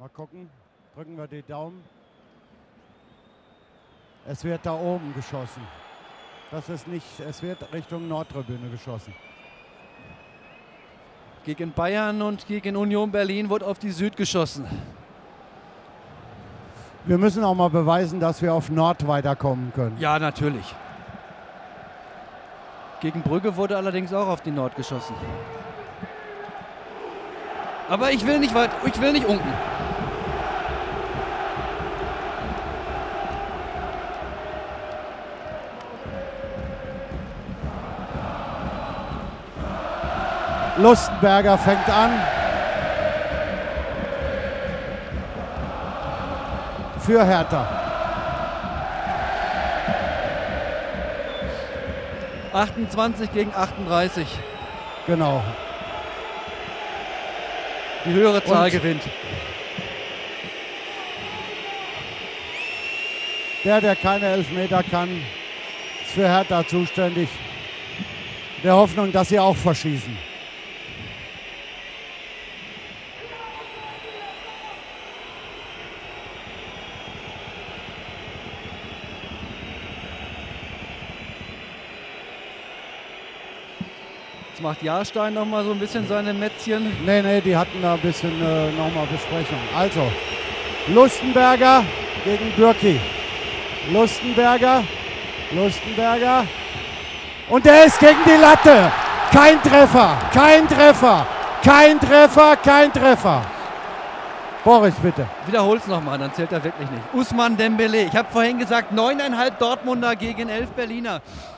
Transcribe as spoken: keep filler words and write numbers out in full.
Mal gucken. Drücken wir die Daumen. Es wird da oben geschossen. Das ist nicht, es wird Richtung Nordtribüne geschossen. Gegen Bayern und gegen Union Berlin wurde auf die Süd geschossen. Wir müssen auch mal beweisen, dass wir auf Nord weiterkommen können. Ja, natürlich. Gegen Brügge wurde allerdings auch auf die Nord geschossen. Aber ich will nicht weit, ich will nicht unken. Lustenberger fängt an. Für Hertha. achtundzwanzig gegen achtunddreißig. Genau. Die höhere Zahl Und gewinnt. Der, der keine Elfmeter kann, ist für Hertha zuständig. Der Hoffnung, dass sie auch verschießen. Jetzt macht Jahrstein noch mal so ein bisschen seine Mätzchen. Nee, nee, die hatten da ein bisschen äh, nochmal Besprechung. Also, Lustenberger gegen Bürki. Lustenberger, Lustenberger. Und der ist gegen die Latte. Kein Treffer, kein Treffer, kein Treffer, kein Treffer. Boris, bitte. Wiederhol's nochmal, dann zählt er wirklich nicht. Ousmane Dembélé. Ich habe vorhin gesagt, neuneinhalb Dortmunder gegen elf Berliner.